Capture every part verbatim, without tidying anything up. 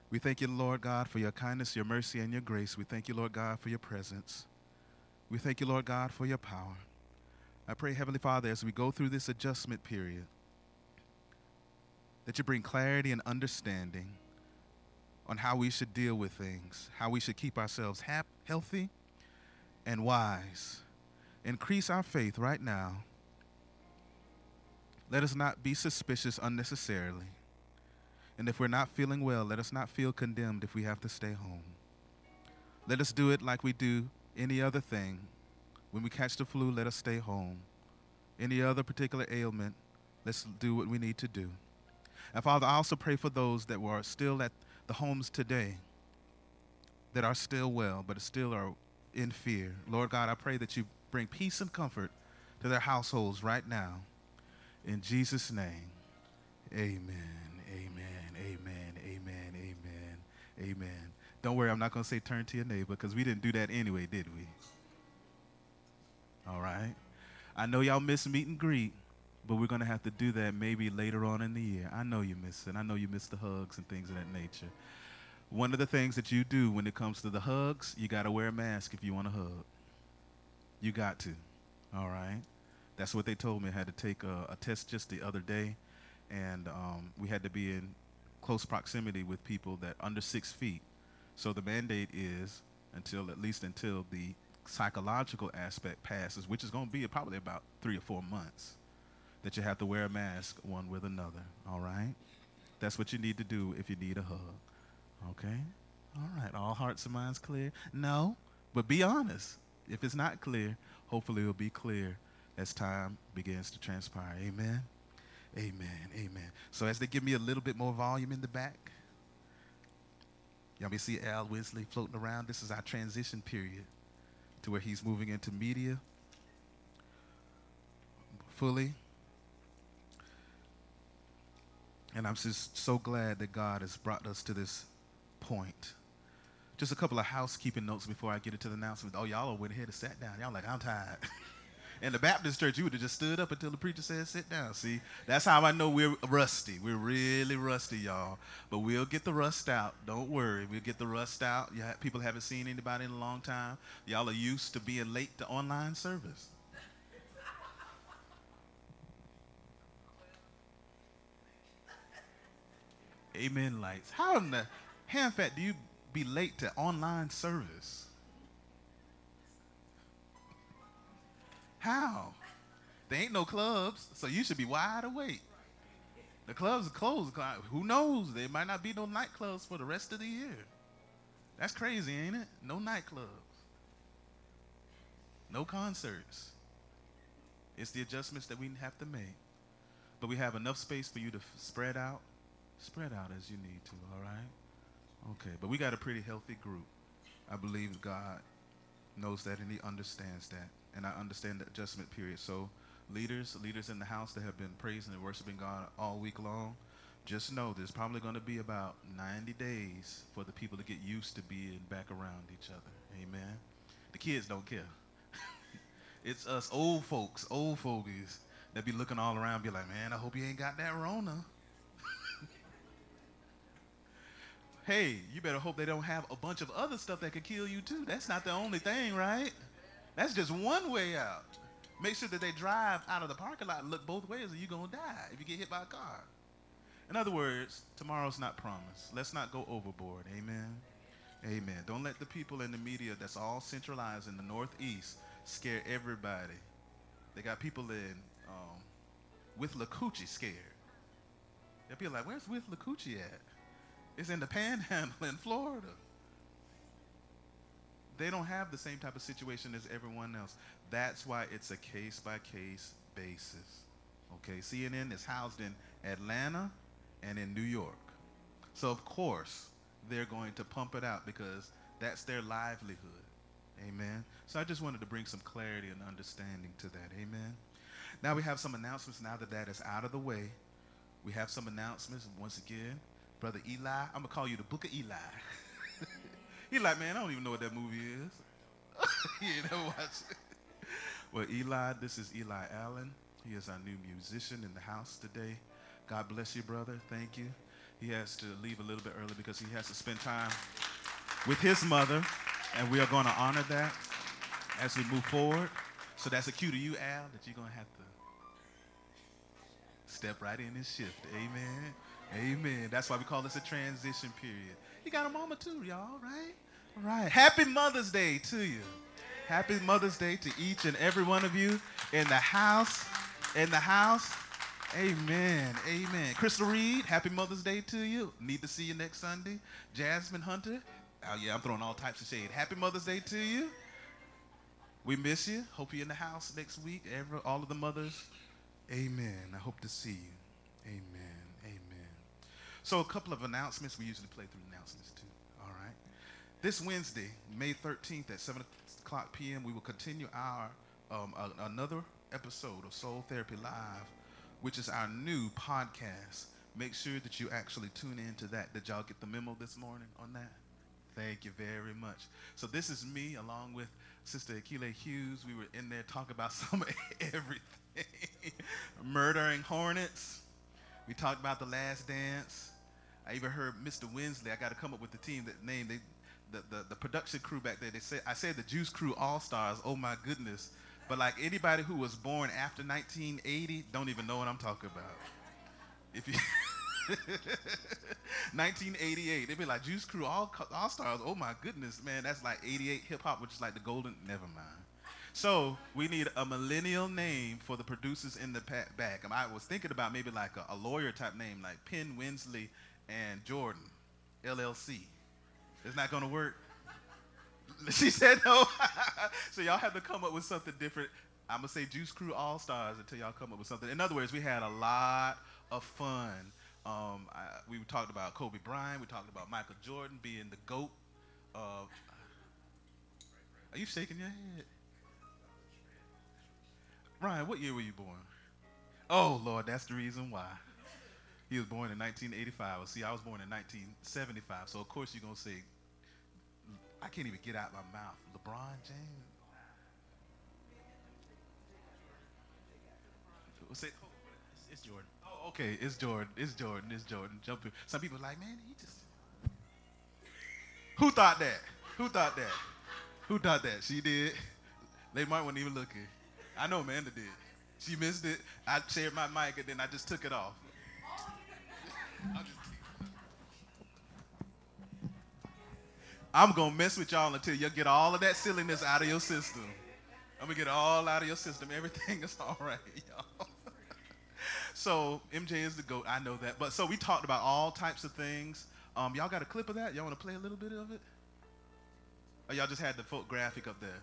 We thank you, Lord God, for your kindness, your mercy, and your grace. We thank you, Lord God, for your presence. We thank you, Lord God, for your power. I pray, Heavenly Father, as we go through this adjustment period, that you bring clarity and understanding on how we should deal with things, how we should keep ourselves hap- healthy and wise. Increase our faith right now. Let us not be suspicious unnecessarily. And if we're not feeling well, let us not feel condemned if we have to stay home. Let us do it like we do any other thing. When we catch the flu, let us stay home. Any other particular ailment, let's do what we need to do. And Father, I also pray for those that were still at the homes today, that are still well, but still are in fear. Lord God, I pray that you bring peace and comfort to their households right now. In Jesus' name, amen, amen, amen, amen, amen, amen. Don't worry, I'm not going to say turn to your neighbor because we didn't do that anyway, did we? All right. I know y'all miss meet and greet, but we're going to have to do that maybe later on in the year. I know you miss it. I know you miss the hugs and things of that nature. One of the things that you do when it comes to the hugs, you got to wear a mask if you want to hug. You got to. All right. That's what they told me. I had to take a, a test just the other day, and um, we had to be in close proximity with people that under six feet. So the mandate is until at least until the psychological aspect passes, which is going to be probably about three or four months, that you have to wear a mask one with another. All right. That's what you need to do if you need a hug. Okay. All right. All hearts and minds clear? No, but be honest. If it's not clear, hopefully it'll be clear as time begins to transpire. Amen. Amen. Amen. So as they give me a little bit more volume in the back, y'all may see Al Wesley floating around. This is our transition period to where he's moving into media fully. And I'm just so glad that God has brought us to this point. Just a couple of housekeeping notes before I get into the announcement. Oh, y'all went ahead and sat down. Y'all like, I'm tired. In the Baptist church, you would have just stood up until the preacher said sit down. See, that's how I know we're rusty. We're really rusty, y'all. But we'll get the rust out. Don't worry. We'll get the rust out. You have, people haven't seen anybody in a long time. Y'all are used to being late to online service. Amen, lights. How in the hand fat do you be late to online service? How? There ain't no clubs, so you should be wide awake. The clubs are closed. Who knows? There might not be no nightclubs for the rest of the year. That's crazy, ain't it? No nightclubs. No concerts. It's the adjustments that we have to make. But we have enough space for you to f- spread out. Spread out as you need to, all right? Okay, but we got a pretty healthy group. I believe God knows that and he understands that. And I understand the adjustment period. So leaders, leaders in the house that have been praising and worshiping God all week long, just know there's probably going to be about ninety days for the people to get used to being back around each other. Amen. The kids don't care. It's us old folks, old fogies, that be looking all around, be like, man, I hope you ain't got that Rona. Hey, you better hope they don't have a bunch of other stuff that could kill you too. That's not the only thing, right? That's just one way out. Make sure that they drive out of the parking lot and look both ways or you're going to die if you get hit by a car. In other words, tomorrow's not promised. Let's not go overboard. Amen. Amen. Don't let the people in the media that's all centralized in the Northeast scare everybody. They got people in um, with Lakuchi scared. They'll be like, where's with Lakuchi at? It's in the Panhandle in Florida. They don't have the same type of situation as everyone else. That's why it's a case-by-case basis. Okay, C N N is housed in Atlanta and in New York. So, of course, they're going to pump it out because that's their livelihood. Amen. So I just wanted to bring some clarity and understanding to that. Amen. Now we have some announcements. Now that that is out of the way, we have some announcements. Once again, Brother Eli, I'm going to call you the Book of Eli. He's like, man, I don't even know what that movie is. You know what? Well, Eli, this is Eli Allen. He is our new musician in the house today. God bless you, brother. Thank you. He has to leave a little bit early because he has to spend time with his mother, and we are going to honor that as we move forward. So that's a cue to you, Al, that you're going to have to step right in and shift. Amen. Amen. That's why we call this a transition period. You got a mama too, y'all, right? All right. Happy Mother's Day to you. Happy Mother's Day to each and every one of you in the house. In the house. Amen. Amen. Crystal Reed, happy Mother's Day to you. Need to see you next Sunday. Jasmine Hunter. Oh, yeah, I'm throwing all types of shade. Happy Mother's Day to you. We miss you. Hope you're in the house next week. Every, all of the mothers. Amen. I hope to see you. Amen. Amen. So a couple of announcements. We usually play through announcements too. All right. This Wednesday, May thirteenth at seven o'clock p m, we will continue our um, a, another episode of Soul Therapy Live, which is our new podcast. Make sure that you actually tune in to that. Did y'all get the memo this morning on that? Thank you very much. So this is me along with Sister Akile Hughes. We were in there talking about some of everything. Murdering hornets. We talked about The Last Dance. I even heard Mister Winsley. I got to come up with the team that name. They, the, the, the production crew back there, they said, I said the Juice Crew All-Stars. Oh, my goodness. But like anybody who was born after nineteen eighty don't even know what I'm talking about. If you nineteen eighty-eight, they'd be like Juice Crew All All Stars. Oh my goodness, man, that's like eighty-eight hip hop, which is like the golden. Never mind. So we need a millennial name for the producers in the back. I was thinking about maybe like a, a lawyer type name, like Penn Winsley and Jordan, L L C. It's not gonna work. She said no. So y'all have to come up with something different. I'm going to say Juice Crew All-Stars until y'all come up with something. In other words, we had a lot of fun. Um, I, we talked about Kobe Bryant. We talked about Michael Jordan being the GOAT. Uh, are you shaking your head? Ryan, what year were you born? Oh, Lord, that's the reason why. He was born in nineteen eighty-five. Well, see, I was born in nineteen seventy-five. So, of course, you're going to say, I can't even get out my mouth. LeBron James. What's it? It's Jordan. Oh, okay. It's Jordan. It's Jordan. It's Jordan. Jump in. Some people are like, man, he just. Who thought that? Who thought that? Who thought that? She did. They might wasn't even looking. I know Amanda did. She missed it. I shared my mic and then I just took it off. I'll just I'm going to mess with y'all until you get all of that silliness out of your system. I'm going to get it all out of your system. Everything is all right, y'all. So M J is the GOAT. I know that. But so we talked about all types of things. Um, y'all got a clip of that? Y'all want to play a little bit of it? Or y'all just had the graphic up there?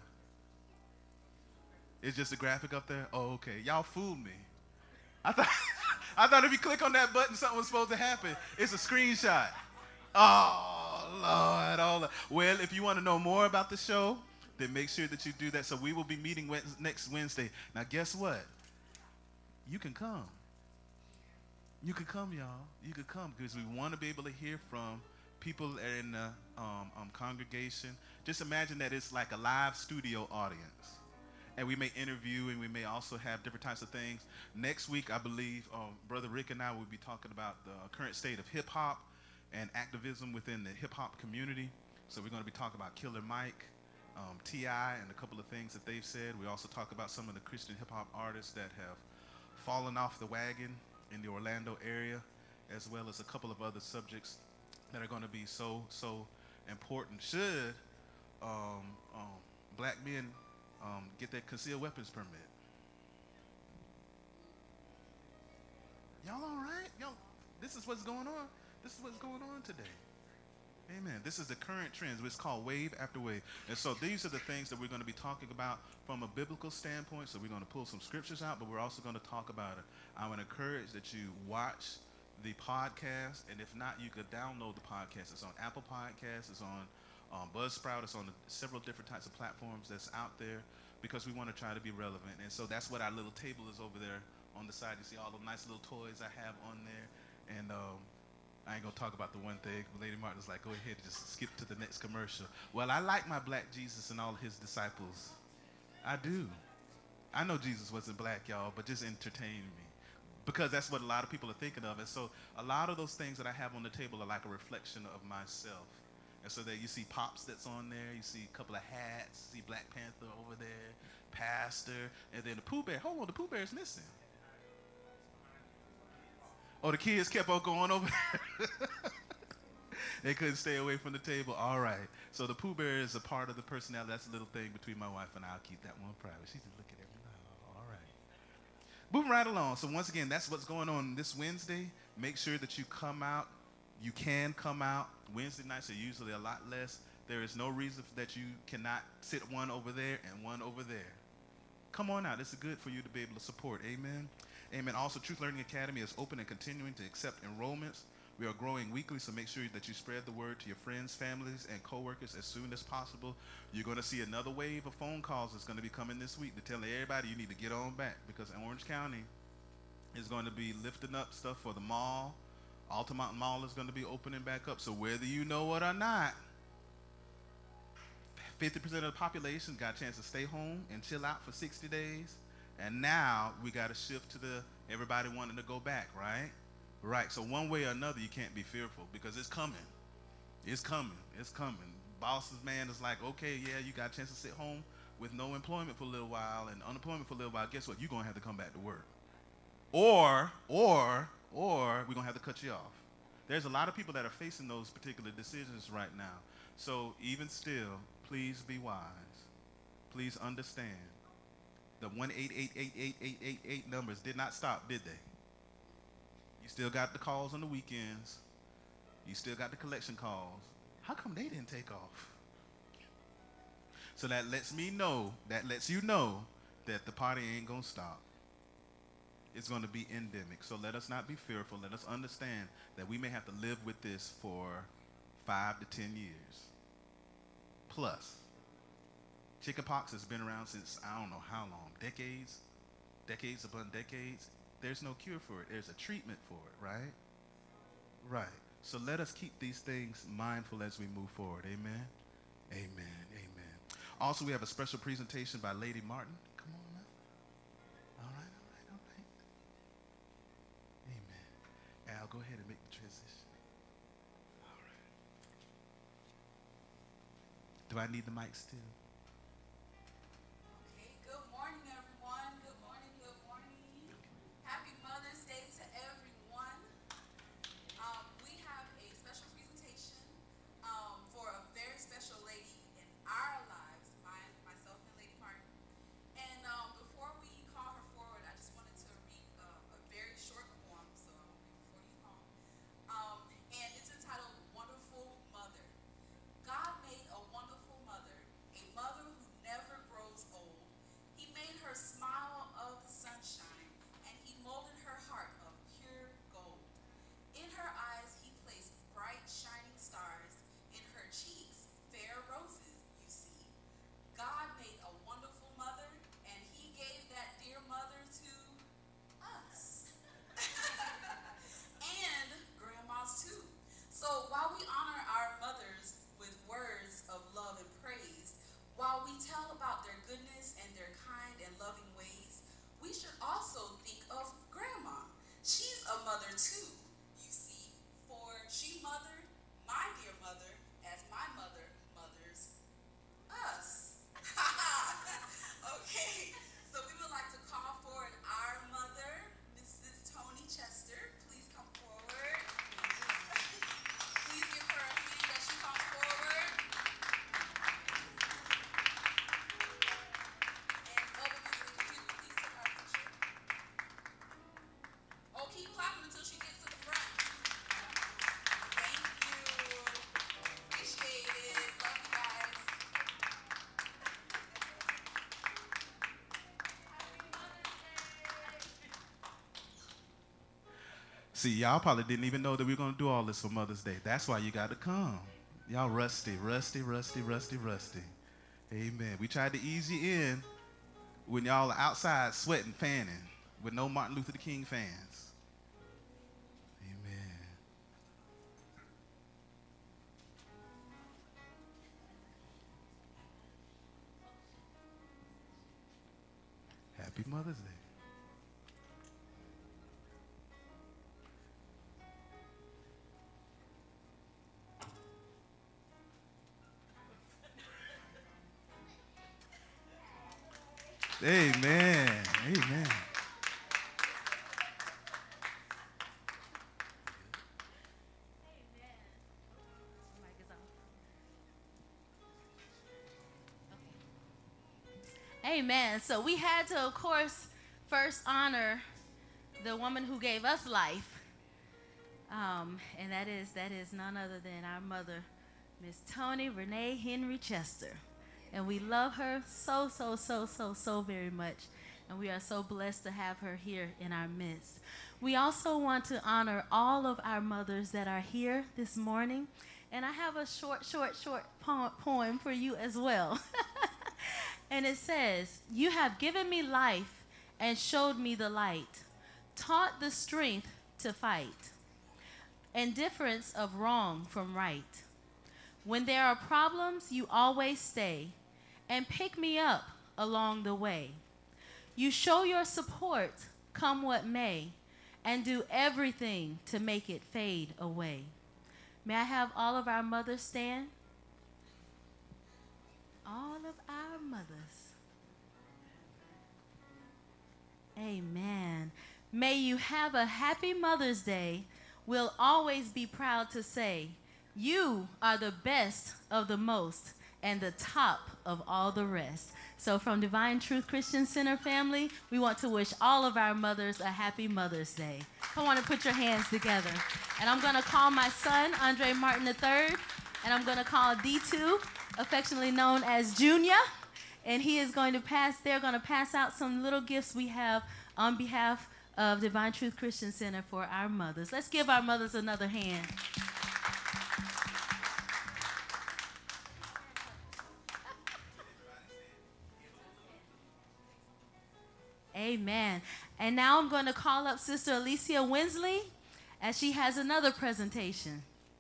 It's just a graphic up there? Oh, okay. Y'all fooled me. I thought, I thought if you click on that button, something was supposed to happen. It's a screenshot. Oh, Lord. Oh, Lord. Well, if you want to know more about the show, then make sure that you do that. So we will be meeting next Wednesday. Now, guess what? You can come. You can come, y'all. You can come because we want to be able to hear from people in the um, um, congregation. Just imagine that it's like a live studio audience. And we may interview and we may also have different types of things. Next week, I believe, um, Brother Rick and I will be talking about the current state of hip-hop and activism within the hip-hop community. So we're going to be talking about Killer Mike, um, T I, and a couple of things that they've said. We also talk about some of the Christian hip-hop artists that have fallen off the wagon in the Orlando area, as well as a couple of other subjects that are going to be so, so important. Should um, um, black men um, get their concealed weapons permit? Y'all all right? Y'all, this is what's going on. This is what's going on today. Amen. This is the current trends. It's called wave after wave. And so these are the things that we're going to be talking about from a biblical standpoint. So we're going to pull some scriptures out, but we're also going to talk about it. I would encourage that you watch the podcast, and if not, you could download the podcast. It's on Apple Podcasts. It's on um, Buzzsprout. It's on the, several different types of platforms that's out there because we want to try to be relevant. And so that's what our little table is over there on the side. You see all the nice little toys I have on there. And um, I ain't going to talk about the one thing. Lady Martin's like, go ahead and just skip to the next commercial. Well, I like my black Jesus and all of his disciples. I do. I know Jesus wasn't black, y'all, but just entertain me. because that's what a lot of people are thinking of. And so a lot of those things that I have on the table are like a reflection of myself. And so that you see Pops that's on there, you see a couple of hats, you see Black Panther over there, Pastor, and then the Pooh Bear. Hold on, the Pooh Bear is missing. Oh, the kids kept on going over there. They couldn't stay away from the table. All right. So the Pooh Bear is a part of the personality. That's a little thing between my wife and I. I'll keep that one private. She's just looking at me. Oh, all right. Moving right along. So once again, that's what's going on this Wednesday. Make sure that you come out. You can come out. Wednesday nights are usually a lot less. There is no reason that you cannot sit one over there and one over there. Come on out. It's good for you to be able to support. Amen. Amen. Also, Truth Learning Academy is open and continuing to accept enrollments. We are growing weekly, so make sure that you spread the word to your friends, families, and coworkers as soon as possible. You're going to see another wave of phone calls that's going to be coming this week to tell everybody you need to get on back, because Orange County is going to be lifting up stuff for the mall. Altamont Mall is going to be opening back up. So whether you know it or not, fifty percent of the population got a chance to stay home and chill out for sixty days. And now we got to shift to the everybody wanting to go back, right? Right. So one way or another, you can't be fearful, because it's coming. It's coming. It's coming. Boss's man is like, okay, yeah, you got a chance to sit home with no employment for a little while and unemployment for a little while. Guess what? You're going to have to come back to work. Or, or, or we're going to have to cut you off. There's a lot of people that are facing those particular decisions right now. So even still, please be wise. Please understand. The one eight eight eight eight eight eight eight numbers did not stop, did they? You still got the calls on the weekends. You still got the collection calls. How come they didn't take off? So that lets me know, that lets you know that the party ain't going to stop. It's going to be endemic. So let us not be fearful. Let us understand that we may have to live with this for five to ten years. Plus, chickenpox has been around since I don't know how long, decades, decades upon decades. There's no cure for it. There's a treatment for it, right? Right. So let us keep these things mindful as we move forward. Amen. Amen. Amen. Also, we have a special presentation by Lady Martin. Come on now. All right, all right, all right. Amen. Al, go ahead and make the transition. All right. Do I need the mic still? See, y'all probably didn't even know that we were going to do all this for Mother's Day. That's why you got to come. Y'all rusty, rusty, rusty, rusty, rusty. Amen. We tried to ease you in when y'all are outside sweating, fanning, with no Martin Luther King fans. Amen. Happy Mother's Day. Amen. Amen. Amen. So we had to, of course, first honor the woman who gave us life. Um, and that is that is none other than our mother, Miss Toni Renee Henry Chester. And we love her so, so, so, so, so very much. And we are so blessed to have her here in our midst. We also want to honor all of our mothers that are here this morning. And I have a short, short, short po- poem for you as well. And it says, "You have given me life and showed me the light, taught the strength to fight, and difference of wrong from right. When there are problems, you always stay and pick me up along the way. You show your support, come what may, and do everything to make it fade away." May I have all of our mothers stand? All of our mothers. Amen. May you have a happy Mother's Day. We'll always be proud to say, you are the best of the most and the top of all the rest. So from Divine Truth Christian Center family, we want to wish all of our mothers a happy Mother's Day. I want to put your hands together. And I'm going to call my son, Andre Martin the third, and I'm going to call D two, affectionately known as Junior, and he is going to pass, they're going to pass out some little gifts we have on behalf of Divine Truth Christian Center for our mothers. Let's give our mothers another hand. Amen. And now I'm going to call up Sister Alicia Winsley as she has another presentation.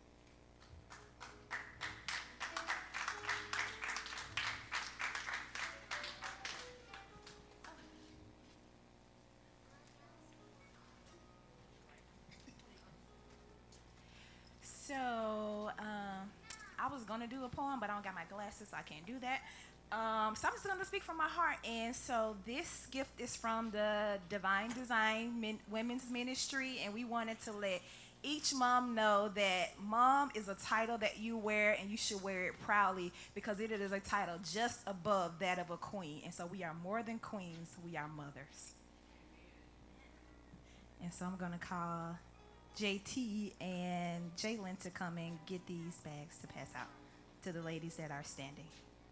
So, um, I was going to do a poem, but I don't got my glasses, so I can't do that. Um, so I'm just going to speak from my heart. And so this gift is from the Divine Design Min- Women's Ministry, and we wanted to let each mom know that mom is a title that you wear, and you should wear it proudly because it is a title just above that of a queen. And so we are more than queens, we are mothers. And so I'm going to call J T and Jalen to come and get these bags to pass out to the ladies that are standing.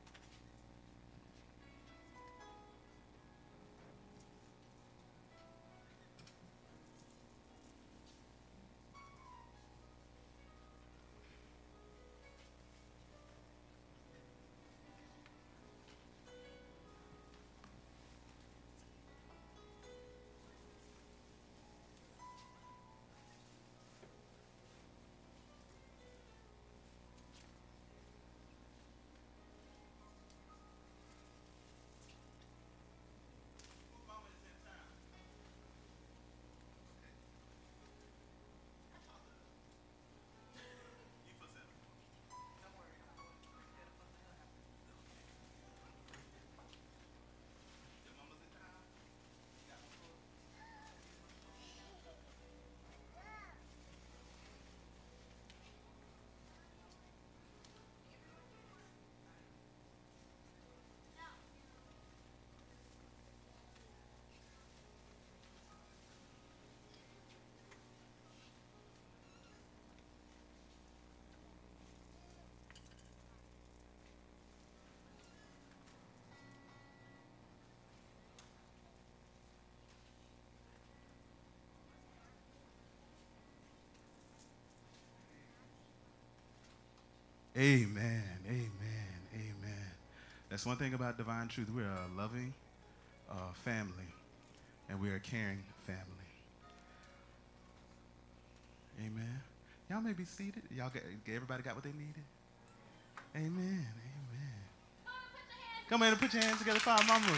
Amen. Amen. Amen. That's one thing about Divine Truth. We're a loving uh, family, and we're a caring family. Amen. Y'all may be seated. Y'all get, everybody got what they needed? Amen. Amen. Come on and put your hands together for our mamas.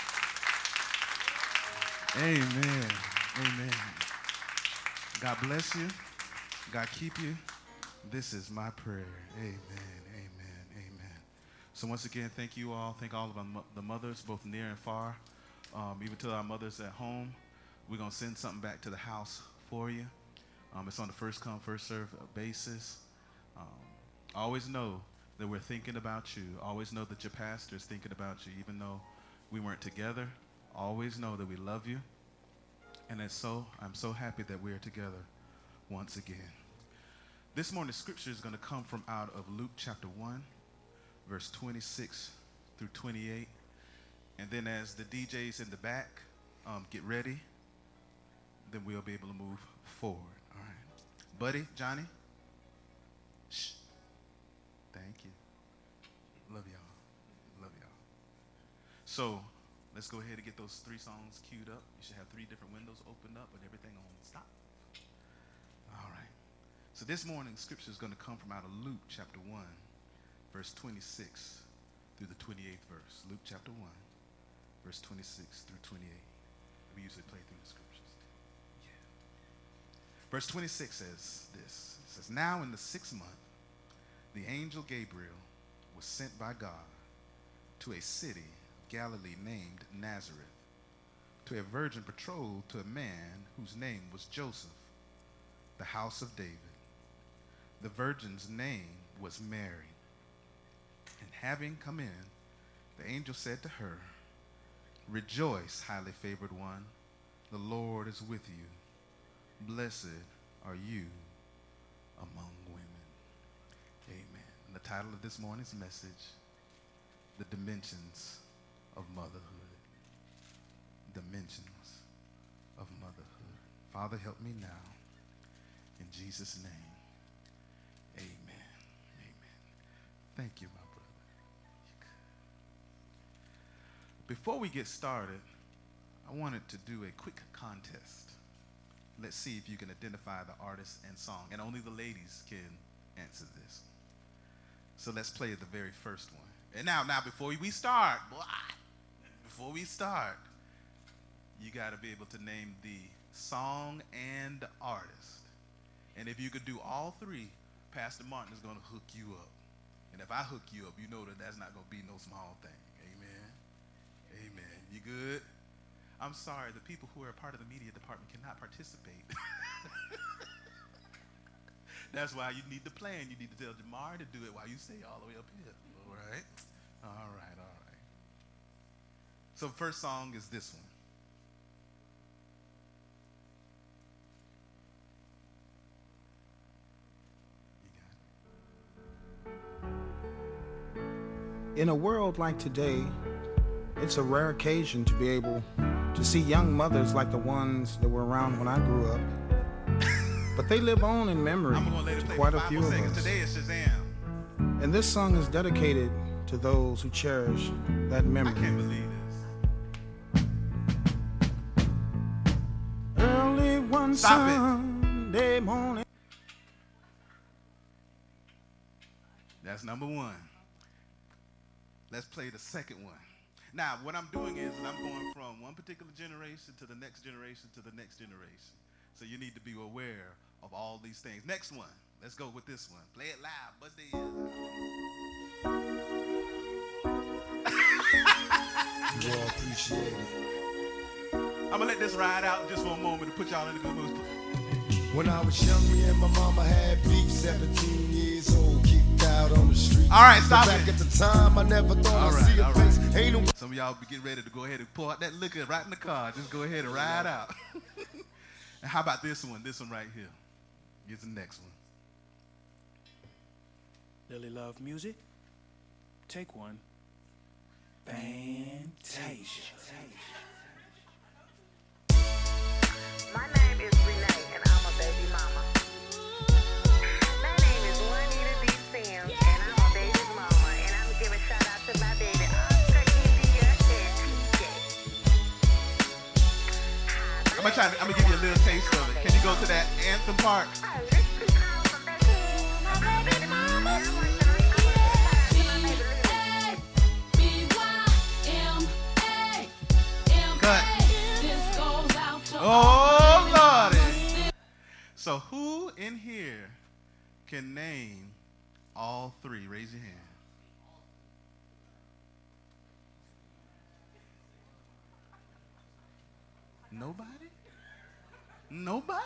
Amen. Amen. God bless you. God keep you. This is my prayer. Amen, amen, amen. So once again, thank you all. Thank all of our mo- the mothers, both near and far, Um, even to our mothers at home, we're going to send something back to the house for you. Um, it's on the first come, first serve basis. Um, always know that we're thinking about you. Always know that your pastor is thinking about you, even though we weren't together. Always know that we love you. And it's so, I'm so happy that we're together once again. This morning's scripture is going to come from out of Luke chapter one, verse twenty-six through twenty-eight. And then as the D Js in the back um, get ready, then we'll be able to move forward. All right. Buddy, Johnny? Shh. Thank you. Love y'all. Love y'all. So let's go ahead and get those three songs queued up. You should have three different windows opened up with everything on stop. All right. So this morning's scripture is going to come from out of Luke chapter one, verse twenty-six through the twenty-eighth verse. Luke chapter one, verse twenty-six through twenty-eight. We usually play through the scriptures. Yeah. Verse twenty-six says this. It says, now in the sixth month, the angel Gabriel was sent by God to a city of Galilee named Nazareth, to a virgin betrothed to a man whose name was Joseph, the house of David. The virgin's name was Mary. And having come in, the angel said to her, rejoice, highly favored one, the Lord is with you. Blessed are you among women. Amen. And the title of this morning's message, The Dimensions of Motherhood. Dimensions of Motherhood. Father, help me now. In Jesus' name, amen. Amen. Thank you, my brother. Before we get started, I wanted to do a quick contest. Let's see if you can identify the artist and song. And only the ladies can answer this. So let's play the very first one. And now, now before we start, boy, before we start, you got to be able to name the song and the artist. And if you could do all three, Pastor Martin is going to hook you up. And if I hook you up, you know that that's not going to be no small thing. Amen. Amen. You good? I'm sorry, the people who are a part of the media department cannot participate. That's why you need the plan. You need to tell Jamar to do it while you stay all the way up here. All right? All right, all right. So the first song is this one. In a world like today, it's a rare occasion to be able to see young mothers like the ones that were around when I grew up. But they live on in memory to quite a few of us. Today is Shazam. And this song is dedicated to those who cherish that memory. I can't believe this. Early one Stop Sunday it. morning. That's number one. Let's play the second one. Now, what I'm doing is I'm going from one particular generation to the next generation to the next generation. So you need to be aware of all these things. Next one. Let's go with this one. Play it loud. Bust the ears. Well, appreciate it. I'm going to let this ride out just for a moment to put y'all in a good mood. When I was young, me and my mama had beef, seventeen years old, kicked out on the street. All right, stop but back it. at the time, I never thought All I'd right, see a all face. right. Ain't no Some of y'all be getting ready to go ahead and pour out that liquor right in the car. Just go ahead and ride out. And how about this one? This one right here. Here's the next one. Lily Love Music. Take one. Fantasia. My name is Renee, and I'm a baby mama. My name is Juanita D. Sims, and I'm a baby mama. And I'm giving shout out to my baby Oscar, India, and T J. I'm gonna try. I'm gonna give you a little taste of it. Can you go to that anthem part? Oh, let's be calm from back here. My baby mama. And I want to I want to shout out to my baby Lily. Cut. Oh, Lordy. So who in here can name all three? Raise your hand. Nobody? Nobody?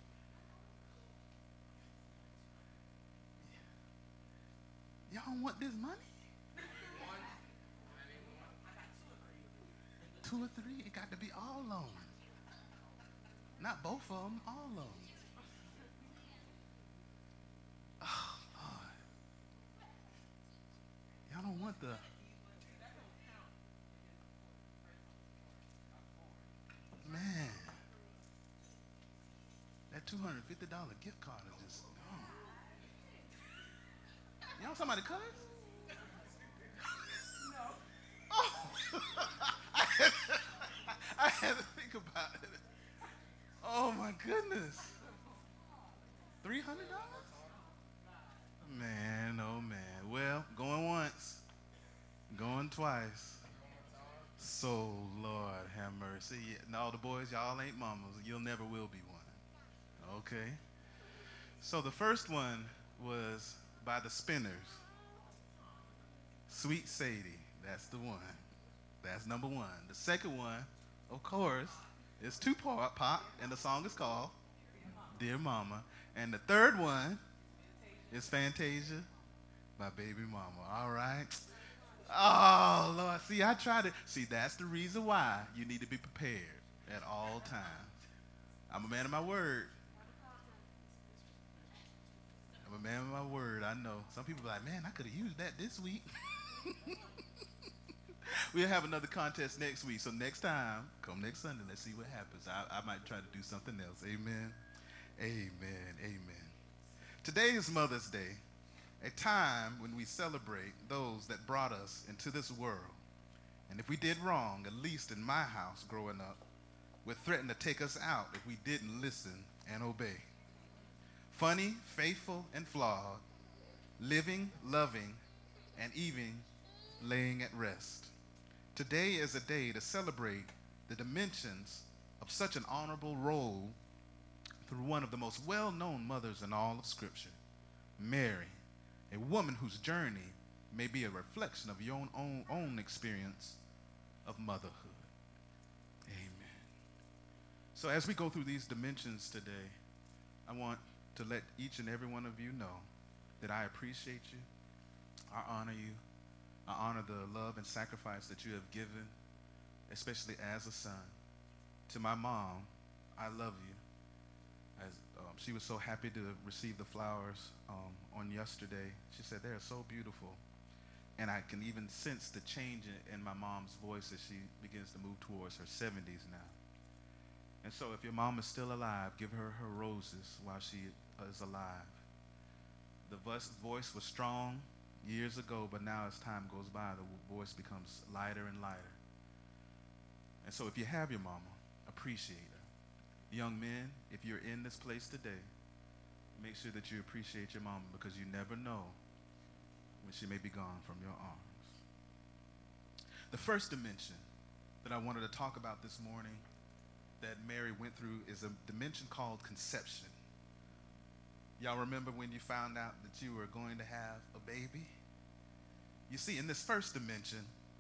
Y'all want this money? Two or three? It got to be all of them. Not both of them, all of them. Oh, Lord. Y'all don't want the... Man. That two hundred fifty dollars gift card is just gone. You know somebody cuss? No. Oh. I, had to, I had to think about it. Oh my goodness. three hundred dollars? Man, oh man. Well, going once, going twice. So, Lord have mercy. And all the boys, y'all ain't mamas. You'll never will be one. Okay. So the first one was by the Spinners. Sweet Sadie. That's the one. That's number one. The second one, of course, is two-part pop, and the song is called Dear Mama. And the third one is Fantasia by Baby Mama. All right. Oh, Lord. See, I try to. See, that's the reason why you need to be prepared at all times. I'm a man of my word. I'm a man of my word. I know. Some people are like, man, I could have used that this week. We'll have another contest next week. So next time, come next Sunday. Let's see what happens. I, I might try to do something else. Amen. Amen. Amen. Today is Mother's Day, a time when we celebrate those that brought us into this world. And if we did wrong, at least in my house growing up, would threaten to take us out if we didn't listen and obey. Funny, faithful, and flawed, living, loving, and even laying at rest. Today is a day to celebrate the dimensions of such an honorable role through one of the most well-known mothers in all of Scripture, Mary, a woman whose journey may be a reflection of your own, own, own experience of motherhood. Amen. So as we go through these dimensions today, I want to let each and every one of you know that I appreciate you, I honor you, I honor the love and sacrifice that you have given, especially as a son. To my mom, I love you. As, um, she was so happy to receive the flowers um, on yesterday. She said, they are so beautiful. And I can even sense the change in, in my mom's voice as she begins to move towards her seventies now. And so if your mom is still alive, give her her roses while she is alive. The voice, voice was strong years ago, but now as time goes by, the voice becomes lighter and lighter. And so if you have your mama, appreciate her. Young men, if you're in this place today, make sure that you appreciate your mama, because you never know when she may be gone from your arms. The first dimension that I wanted to talk about this morning that Mary went through is a dimension called conception. Y'all remember when you found out that you were going to have a baby? You see, in this first dimension,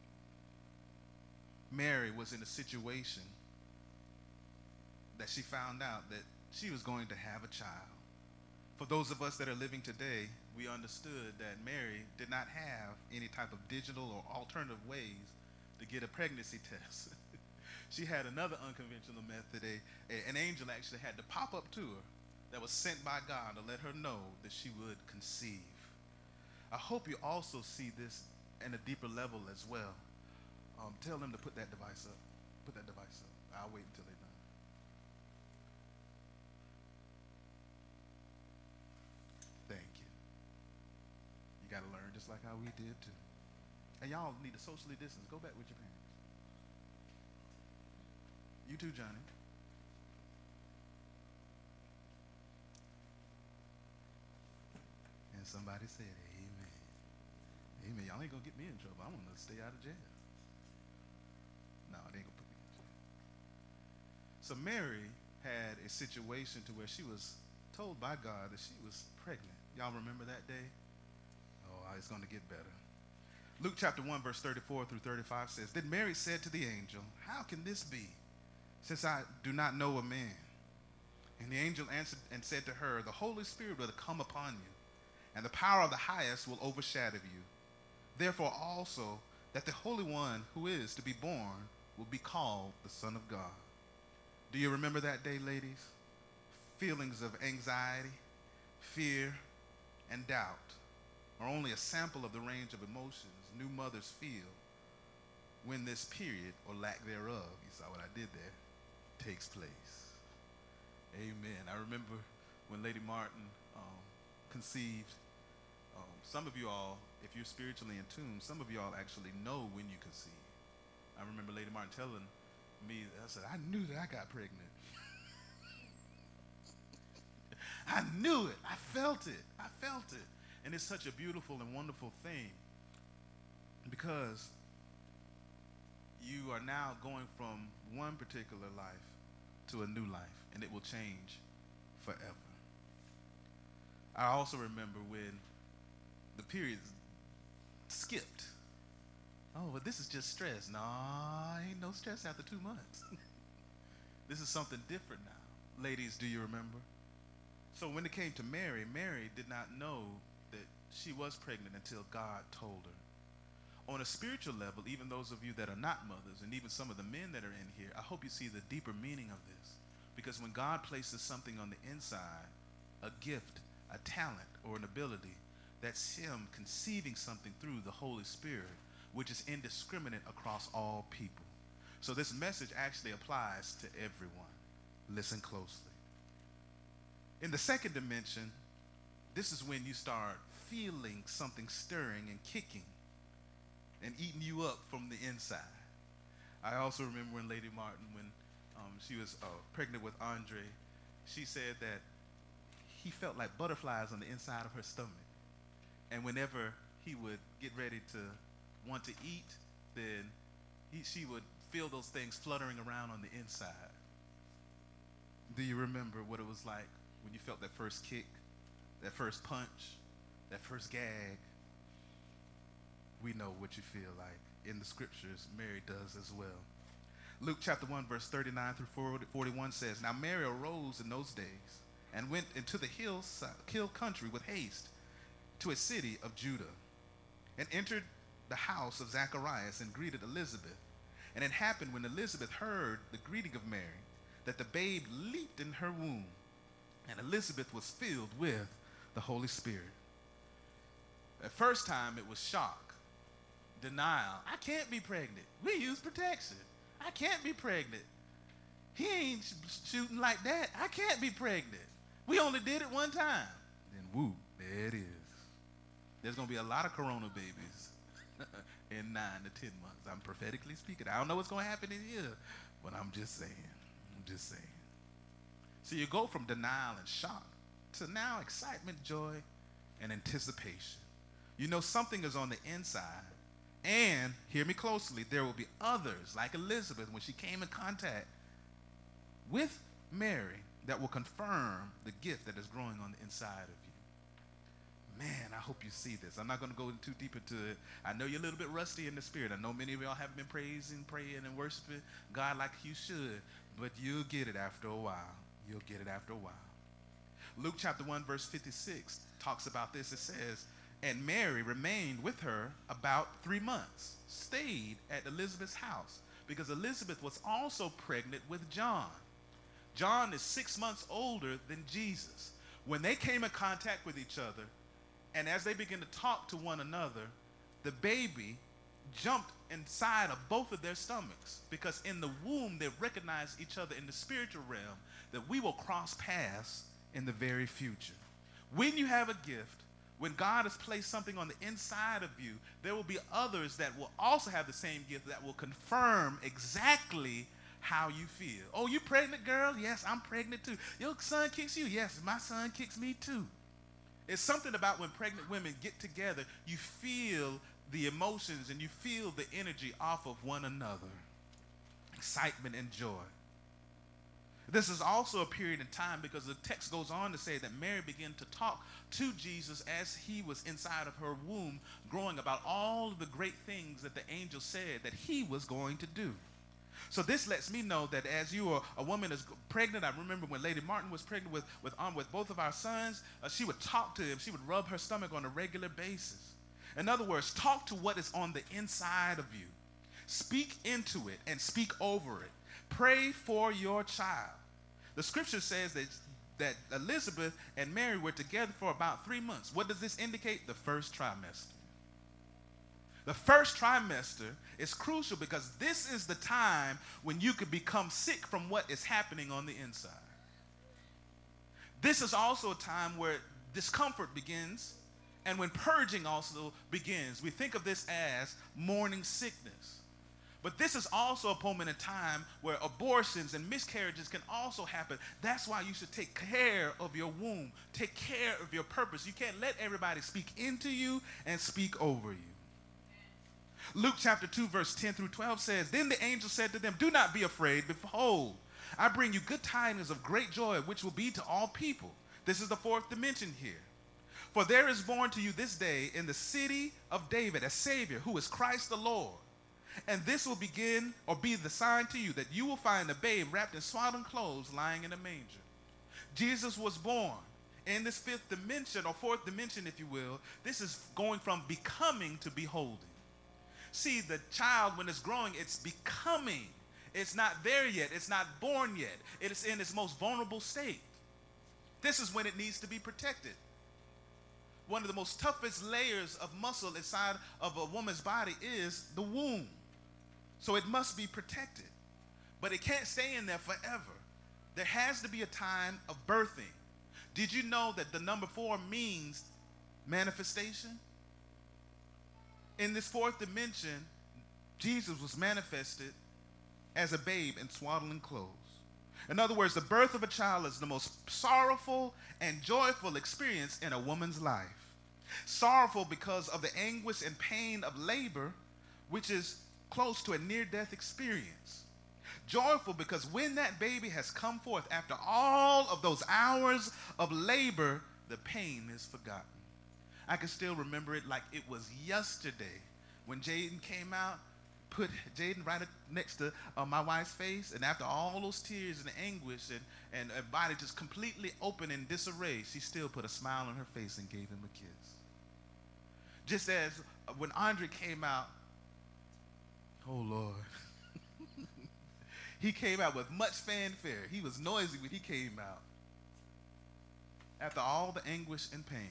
Mary was in a situation that she found out that she was going to have a child. For those of us that are living today, we understood that Mary did not have any type of digital or alternative ways to get a pregnancy test. She had another unconventional method. A, a, an angel actually had to pop up to her that was sent by God to let her know that she would conceive. I hope you also see this in a deeper level as well. Um, tell them to put that device up. Put that device up. I'll wait until they're done. Thank you. You got to learn just like how we did too. And y'all need to socially distance. Go back with your parents. You too, Johnny. And somebody said, amen. Amen. Y'all ain't going to get me in trouble. I want to stay out of jail. No, they ain't going to put me in jail. So Mary had a situation to where she was told by God that she was pregnant. Y'all remember that day? Oh, it's going to get better. Luke chapter one, verse thirty-four through thirty-five says, Then Mary said to the angel, How can this be, since I do not know a man. And the angel answered and said to her, the Holy Spirit will come upon you, and the power of the highest will overshadow you. Therefore also that the Holy One who is to be born will be called the Son of God. Do you remember that day, ladies? Feelings of anxiety, fear, and doubt are only a sample of the range of emotions new mothers feel when this period, or lack thereof, you saw what I did there, takes place. Amen. I remember when Lady Martin um, conceived. Um, some of you all, if you're spiritually in tune, some of you all actually know when you conceive. I remember Lady Martin telling me, I said, I knew that I got pregnant. I knew it. I felt it. I felt it. And it's such a beautiful and wonderful thing, because you are now going from one particular life to a new life, and it will change forever. I also remember when the period skipped. Oh, but this is just stress. No, ain't no stress after two months. This is something different now. Ladies, do you remember? So when it came to Mary, Mary did not know that she was pregnant until God told her. On a spiritual level, even those of you that are not mothers, and even some of the men that are in here, I hope you see the deeper meaning of this. Because when God places something on the inside, a gift, a talent, or an ability, that's him conceiving something through the Holy Spirit, which is indiscriminate across all people. So this message actually applies to everyone. Listen closely. In the second dimension, this is when you start feeling something stirring and kicking and eating you up from the inside. I also remember when Lady Martin, when um, she was uh, pregnant with Andre, she said that he felt like butterflies on the inside of her stomach. And whenever he would get ready to want to eat, then he, she would feel those things fluttering around on the inside. Do you remember what it was like when you felt that first kick, that first punch, that first gag? We know what you feel like. In the scriptures, Mary does as well. Luke chapter one, verse thirty-nine through forty-one says, Now Mary arose in those days and went into the hill, hill country with haste to a city of Judah, and entered the house of Zacharias and greeted Elizabeth. And it happened when Elizabeth heard the greeting of Mary, that the babe leaped in her womb, and Elizabeth was filled with the Holy Spirit. At first time, it was shock, denial. I can't be pregnant. We use protection. I can't be pregnant. He ain't sh- shooting like that. I can't be pregnant. We only did it one time. Then woo, there it is. There's going to be a lot of corona babies in nine to ten months. I'm prophetically speaking. I don't know what's going to happen in here, but I'm just saying. I'm just saying. So you go from denial and shock to now excitement, joy, and anticipation. You know something is on the inside. And, hear me closely, there will be others, like Elizabeth, when she came in contact with Mary, that will confirm the gift that is growing on the inside of you. Man, I hope you see this. I'm not going to go too deep into it. I know you're a little bit rusty in the spirit. I know many of y'all haven't been praising, praying, and worshiping God like you should, but you'll get it after a while. You'll get it after a while. Luke chapter one, verse fifty-six talks about this. It says, And Mary remained with her about three months, stayed at Elizabeth's house, because Elizabeth was also pregnant with John. John is six months older than Jesus. When they came in contact with each other, and as they began to talk to one another, the baby jumped inside of both of their stomachs, because in the womb they recognized each other in the spiritual realm, that we will cross paths in the very future. When you have a gift, when God has placed something on the inside of you, there will be others that will also have the same gift that will confirm exactly how you feel. Oh, you pregnant, girl? Yes, I'm pregnant too. Your son kicks you? Yes, my son kicks me too. It's something about when pregnant women get together, you feel the emotions and you feel the energy off of one another. Excitement and joy. This is also a period in time because the text goes on to say that Mary began to talk to Jesus as he was inside of her womb, growing about all of the great things that the angel said that he was going to do. So this lets me know that as you are a woman is pregnant, I remember when Lady Martin was pregnant with, with, um, with both of our sons, uh, she would talk to him. She would rub her stomach on a regular basis. In other words, talk to what is on the inside of you. Speak into it and speak over it. Pray for your child. The scripture says that, that Elizabeth and Mary were together for about three months. What does this indicate? The first trimester. The first trimester is crucial because this is the time when you could become sick from what is happening on the inside. This is also a time where discomfort begins and when purging also begins. We think of this as morning sickness. But this is also a moment in time where abortions and miscarriages can also happen. That's why you should take care of your womb. Take care of your purpose. You can't let everybody speak into you and speak over you. Luke chapter two, verse ten through twelve says, Then the angel said to them, Do not be afraid. Behold, I bring you good tidings of great joy, which will be to all people. This is the fourth dimension here. For there is born to you this day in the city of David a Savior, who is Christ the Lord. And this will begin or be the sign to you that you will find a babe wrapped in swaddling clothes lying in a manger. Jesus was born in this fifth dimension or fourth dimension, if you will. This is going from becoming to beholding. See, the child, when it's growing, it's becoming. It's not there yet. It's not born yet. It is in its most vulnerable state. This is when it needs to be protected. One of the most toughest layers of muscle inside of a woman's body is the womb. So it must be protected. But it can't stay in there forever. There has to be a time of birthing. Did you know that the number four means manifestation? In this fourth dimension, Jesus was manifested as a babe in swaddling clothes. In other words, the birth of a child is the most sorrowful and joyful experience in a woman's life. Sorrowful because of the anguish and pain of labor, which is close to a near-death experience. Joyful because when that baby has come forth after all of those hours of labor, the pain is forgotten. I can still remember it like it was yesterday when Jaden came out, put Jaden right next to uh, my wife's face, and after all those tears and anguish and, and her body just completely open in disarray, she still put a smile on her face and gave him a kiss. Just as uh, when Andre came out, oh Lord, he came out with much fanfare. He was noisy when he came out. After all the anguish and pain,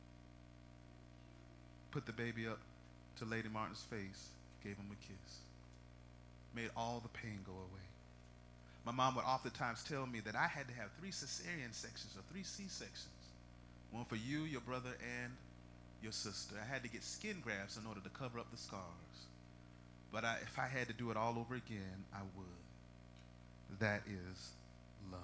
put the baby up to Lady Martin's face, gave him a kiss, made all the pain go away. My mom would oftentimes tell me that I had to have three cesarean sections or three C-sections, one for you, your brother, and your sister. I had to get skin grafts in order to cover up the scars. But I, if I had to do it all over again, I would. That is love.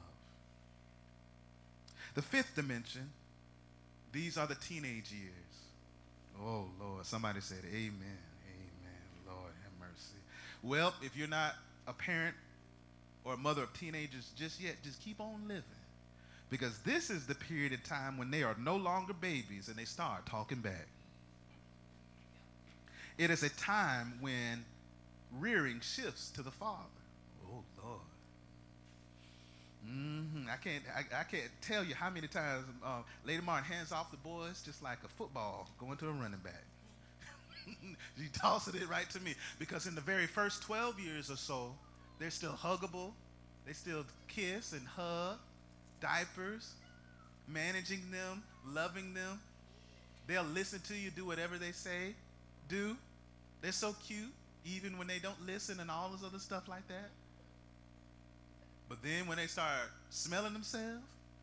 The fifth dimension, these are the teenage years. Oh, Lord. Somebody said, amen, amen. Lord, have mercy. Well, if you're not a parent or a mother of teenagers just yet, just keep on living. Because this is the period of time when they are no longer babies and they start talking back. It is a time when rearing shifts to the father. Oh, Lord. Mm-hmm. I can't I, I can't tell you how many times uh, Lady Martin hands off the boys just like a football going to a running back. She tosses it right to me because in the very first twelve years or so, they're still huggable. They still kiss and hug, diapers, managing them, loving them. They'll listen to you, do whatever they say, do. They're so cute, even when they don't listen and all this other stuff like that. But then when they start smelling themselves,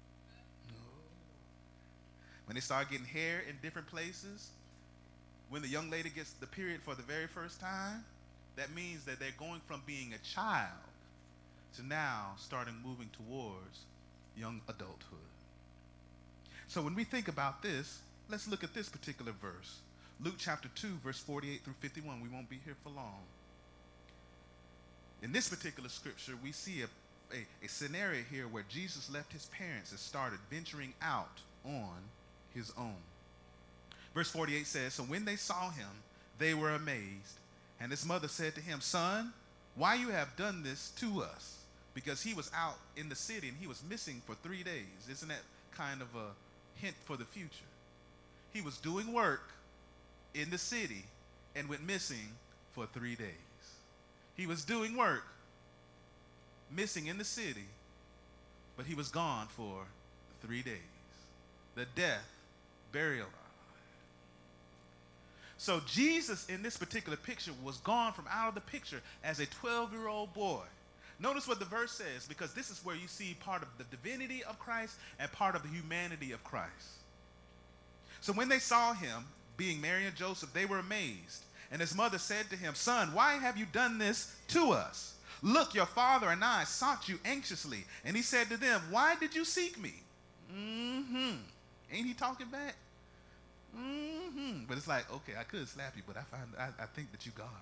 when they start getting hair in different places, when the young lady gets the period for the very first time, that means that they're going from being a child to now starting moving towards young adulthood. So when we think about this, let's look at this particular verse. Luke chapter two, verse forty-eight through fifty-one. We won't be here for long. In this particular scripture, we see a A, a scenario here where Jesus left his parents and started venturing out on his own. Verse forty-eight says, So when they saw him, they were amazed. And his mother said to him, Son, why you have done this to us? Because he was out in the city and he was missing for three days. Isn't that kind of a hint for the future? He was doing work in the city and went missing for three days. He was doing work, missing in the city, but he was gone for three days. The death, burial. So Jesus in this particular picture was gone from out of the picture as a twelve-year-old boy. Notice what the verse says, because this is where you see part of the divinity of Christ and part of the humanity of Christ. So when they saw him, being Mary and Joseph, they were amazed. And his mother said to him, "Son, why have you done this to us? Look, your father and I sought you anxiously." And he said to them, "Why did you seek me?" Mm-hmm. Ain't he talking back? Mm-hmm. But it's like, okay, I could slap you, but I find I, I think that you God.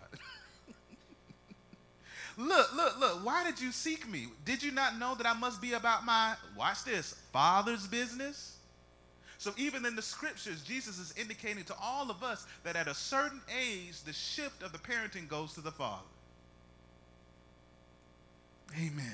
Look, look, look, why did you seek me? Did you not know that I must be about my, watch this, Father's business? So even in the scriptures, Jesus is indicating to all of us that at a certain age, the shift of the parenting goes to the Father. Amen.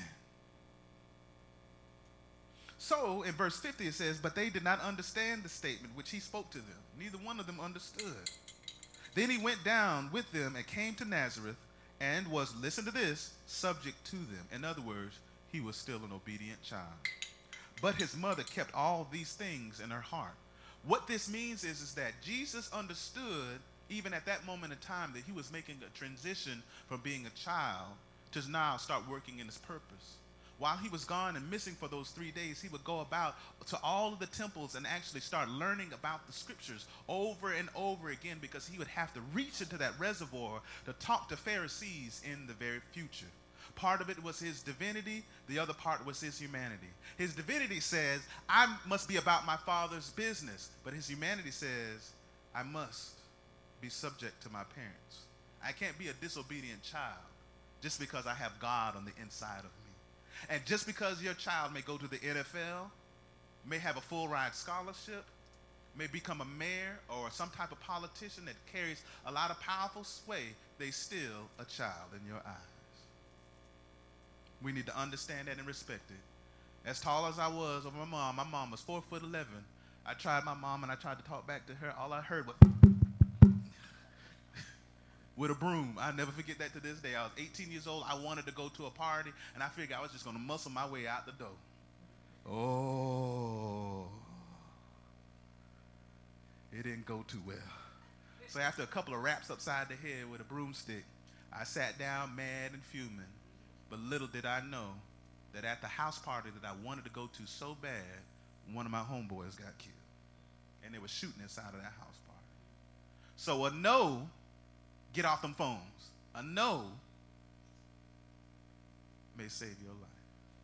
So in verse fifty it says, "But they did not understand the statement which he spoke to them. Neither one of them understood. Then he went down with them and came to Nazareth and was," listen to this, "subject to them." In other words, he was still an obedient child. But his mother kept all these things in her heart. What this means is, is that Jesus understood, even at that moment in time, that he was making a transition from being a child to now start working in his purpose. While he was gone and missing for those three days, he would go about to all of the temples and actually start learning about the scriptures over and over again, because he would have to reach into that reservoir to talk to Pharisees in the very future. Part of it was his divinity. The other part was his humanity. His divinity says, I must be about my Father's business. But his humanity says, I must be subject to my parents. I can't be a disobedient child just because I have God on the inside of me. And just because your child may go to the N F L, may have a full ride scholarship, may become a mayor or some type of politician that carries a lot of powerful sway, they still a child in your eyes. We need to understand that and respect it. As tall as I was over my mom, my mom was four foot eleven. I tried my mom and I tried to talk back to her. All I heard was with a broom. I'll never forget that to this day. I was eighteen years old. I wanted to go to a party, and I figured I was just going to muscle my way out the door. Oh. It didn't go too well. So after a couple of raps upside the head with a broomstick, I sat down mad and fuming. But little did I know that at the house party that I wanted to go to so bad, one of my homeboys got killed. And they were shooting inside of that house party. So a no, get off them phones. A no may save your life.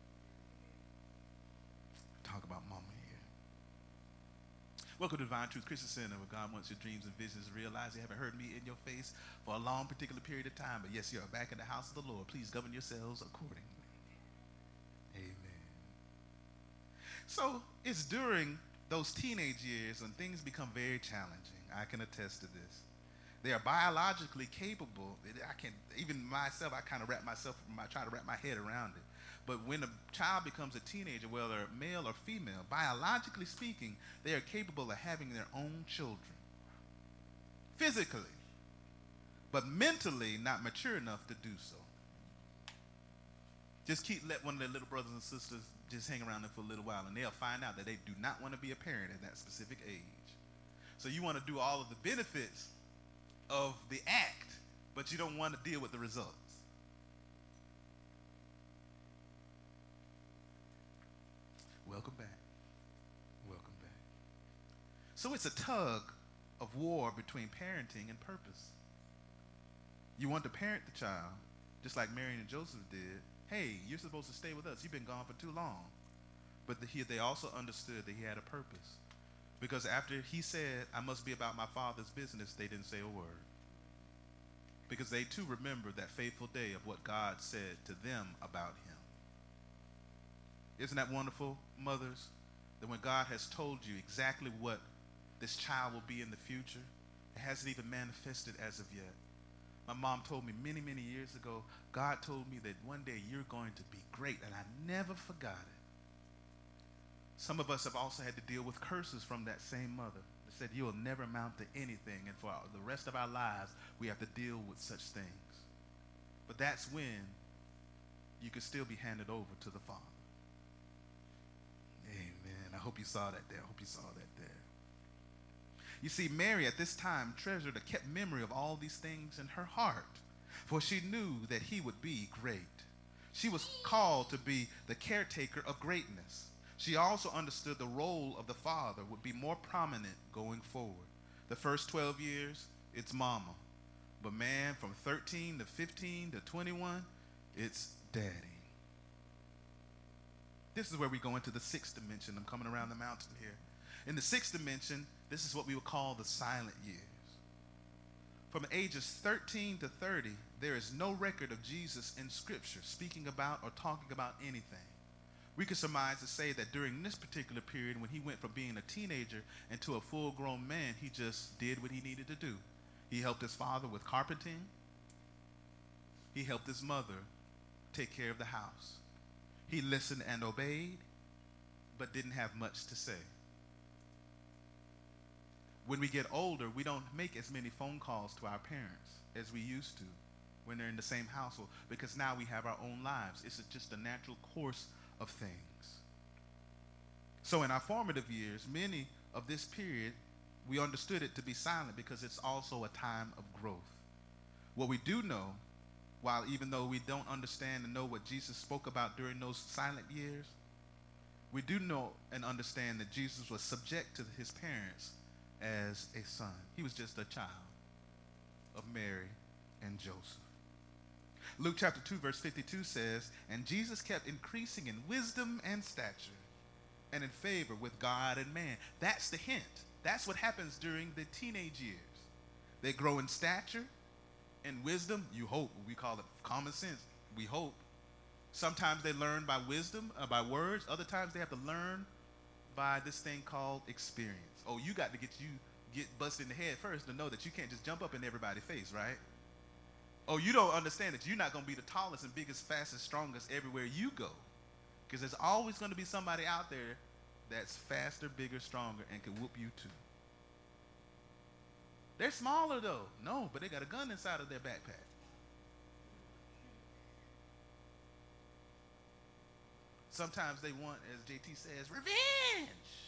Talk about mama here. Welcome to Divine Truth Christian Center, where God wants your dreams and visions realized. You haven't heard me in your face for a long particular period of time, but yes, you are back in the house of the Lord. Please govern yourselves accordingly. Amen. So it's during those teenage years when things become very challenging. I can attest to this. They are biologically capable. I can, even myself, I kind of wrap myself, I try to wrap my head around it. But when a child becomes a teenager, whether male or female, biologically speaking, they are capable of having their own children. Physically, but mentally not mature enough to do so. Just keep, let one of their little brothers and sisters just hang around them for a little while, and they'll find out that they do not want to be a parent at that specific age. So you want to do all of the benefits of the act, but you don't want to deal with the results. Welcome back. Welcome back. So it's a tug of war between parenting and purpose. You want to parent the child, just like Mary and Joseph did. Hey, you're supposed to stay with us. You've been gone for too long. But the, he, they also understood that he had a purpose. Because after he said, I must be about my Father's business, they didn't say a word. Because they too remembered that fateful day of what God said to them about him. Isn't that wonderful, mothers? That when God has told you exactly what this child will be in the future, it hasn't even manifested as of yet. My mom told me many, many years ago, God told me that one day you're going to be great, and I never forgot it. Some of us have also had to deal with curses from that same mother that said you'll never amount to anything, and for the rest of our lives, we have to deal with such things. But that's when you could still be handed over to the Father. Amen. I hope you saw that there. I hope you saw that there. You see, Mary at this time treasured a kept memory of all these things in her heart, for she knew that he would be great. She was called to be the caretaker of greatness. She also understood the role of the father would be more prominent going forward. The first twelve years, it's mama. But man, from thirteen to fifteen to twenty-one, it's daddy. This is where we go into the sixth dimension. I'm coming around the mountain here. In the sixth dimension, this is what we would call the silent years. From ages thirteen to thirty, there is no record of Jesus in Scripture speaking about or talking about anything. We could surmise to say that during this particular period, when he went from being a teenager into a full-grown man, he just did what he needed to do. He helped his father with carpenting. He helped his mother take care of the house. He listened and obeyed, but didn't have much to say. When we get older, we don't make as many phone calls to our parents as we used to when they're in the same household, because now we have our own lives. It's just a natural course of things. So in our formative years, many of this period, we understood it to be silent because it's also a time of growth. What we do know, while even though we don't understand and know what Jesus spoke about during those silent years, we do know and understand that Jesus was subject to his parents as a son. He was just a child of Mary and Joseph. Luke chapter two verse fifty-two says, and Jesus kept increasing in wisdom and stature and in favor with God and man. That's the hint. That's what happens during the teenage years. They grow in stature and wisdom. You hope. We call it common sense. We hope. Sometimes they learn by wisdom, uh, by words. Other times they have to learn by this thing called experience. Oh, you got to get you get busted in the head first to know that you can't just jump up in everybody's face, right? Oh, you don't understand that you're not going to be the tallest and biggest, fastest, strongest everywhere you go. Because there's always going to be somebody out there that's faster, bigger, stronger, and can whoop you too. They're smaller though. No, but they got a gun inside of their backpack. Sometimes they want, as J T says, revenge.